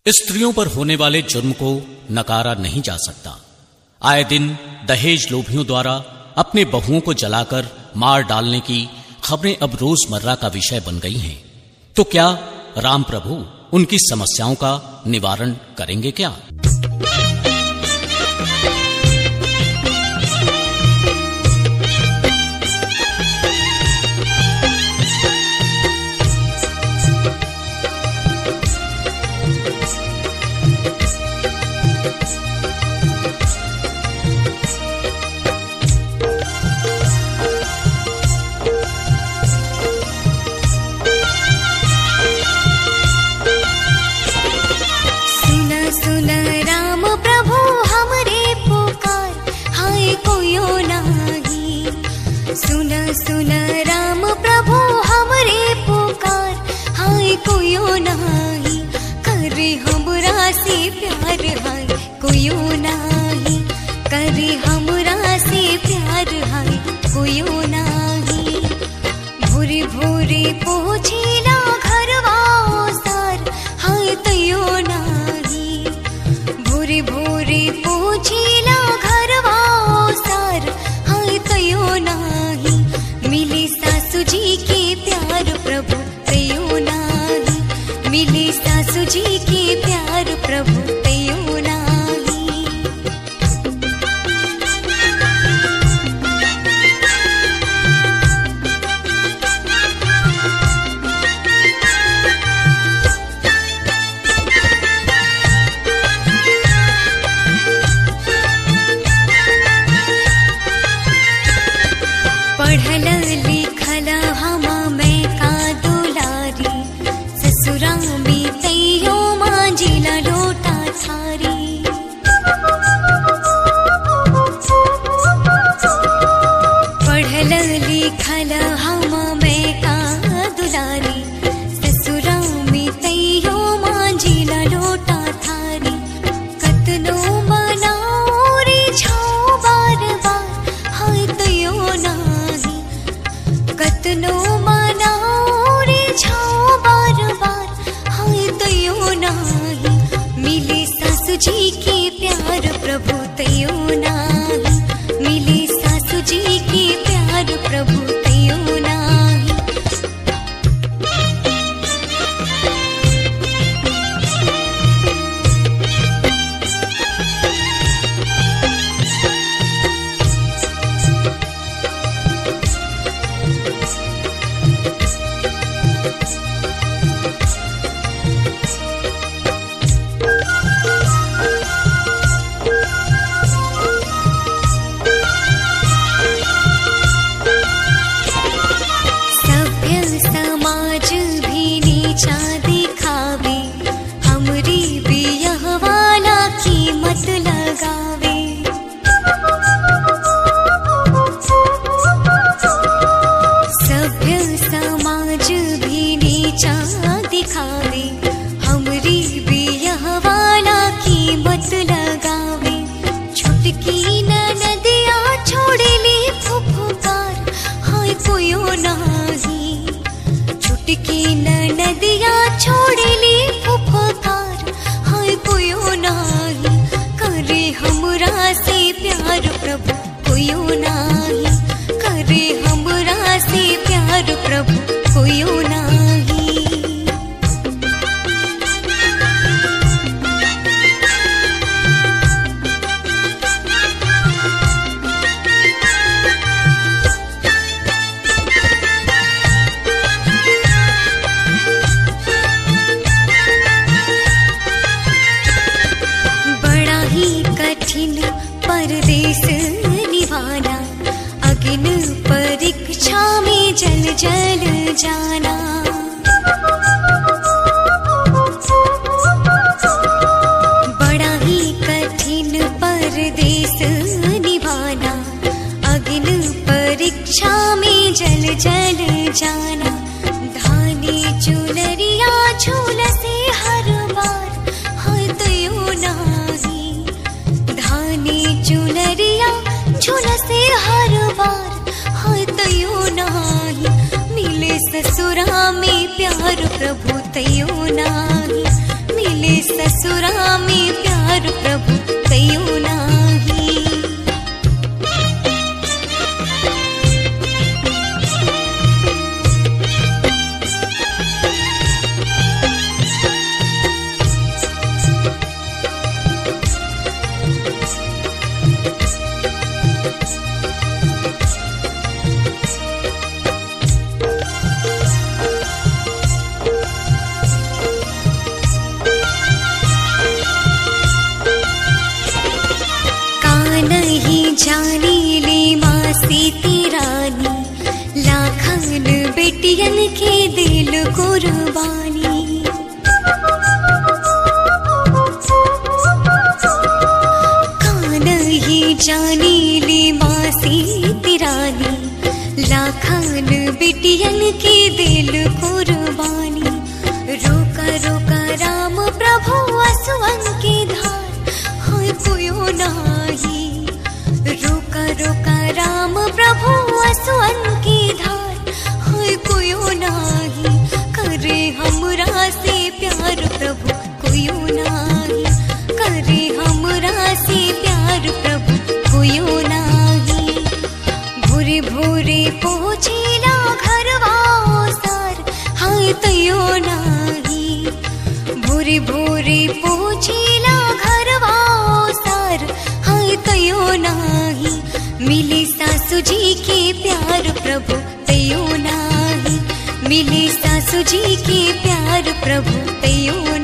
स्त्रियों पर होने वाले जुर्म को नकारा नहीं जा सकता। आए दिन दहेज लोभियों द्वारा अपने बहुओं को जलाकर मार डालने की खबरें अब रोजमर्रा का विषय बन गई हैं। तो क्या राम प्रभु उनकी समस्याओं का निवारण करेंगे क्या? सुन राम प्रभु हमरे पुकार, हाय कोयो नाही करे हमरा से प्यार, हाय कोयो नाही करे हमरा से प्यार, हाय कोयो नाही। भोरे भोरे पहुँचेला घरवा सार, हाय तयो नाही। भोरे भोरे पहुँचेला घरवा सार, हाय तयो नाही। मिले सासू जी के प्यार प्रभु तयो नाही, मिले सासू जी के प्यार प्रभु तयो नाही। पढ़ल लिखल हमा मैं का दुलारी, ससुरा में तैयो मांजिला लोटा थारी। पढ़ल लिखल हमा मैं का दुलारी, ससुरा में तैयो मांजिला लोटा थारी। कतनो बनाओ रे छाओ बार बार, हाय तयो नाही। कतनो मनाओ रे छाओ बार बार, हाय तयो नाही। मिले सासू जी के प्यार प्रभु तयो नाही, मिले सासू जी के प्यार प्रभु तयो नाही। नदिया छोड़ेली फुफकार, हाय कोयो नाही करे हमरा से प्यार प्रभु कोयो नाही। करे हमरा से प्यार प्रभु कोयो नाही। परदेश निभाना, अग्न परीक्षा में जल जल जाना। बड़ा ही कठिन परदेश निभाना, अग्न परीक्षा में जल जल जाना। धानी चुनरिया झूल से हर बार, हाय तयो नाही। धानी चुनरिया झूल से हर बार, हाय तयो नाही। मिले ससुरा में प्यार प्रभु तयो नाही, मिले ससुरा में प्यार प्रभु कयो नाही। जानी ले मासी तिरानी लाखन बेटियन के दिल कुर्बानी। कान ही जानी ले मासी तिरानी लाखन बेटियन के दिल कुर्बानी। रोका रोका राम प्रभु आंसुअन की धार हाय कोयो नाही। रोका रोका राम प्रभु आंसुअन की धार हाय कोयो नाही। करे हमरा से प्यार प्रभु कोयो नाही। करे हमरा से प्यार प्रभु कोयो नाही। भोरे भोरे पहुँचेला घरवा सार हाय तयो नाही। भोरे भोरे पहुँचेला घरवा सार हाय तयो नाही। मिले सासू जी के प्यार प्रभु तयो नाही। मिले सासू जी के प्यार प्रभु तयो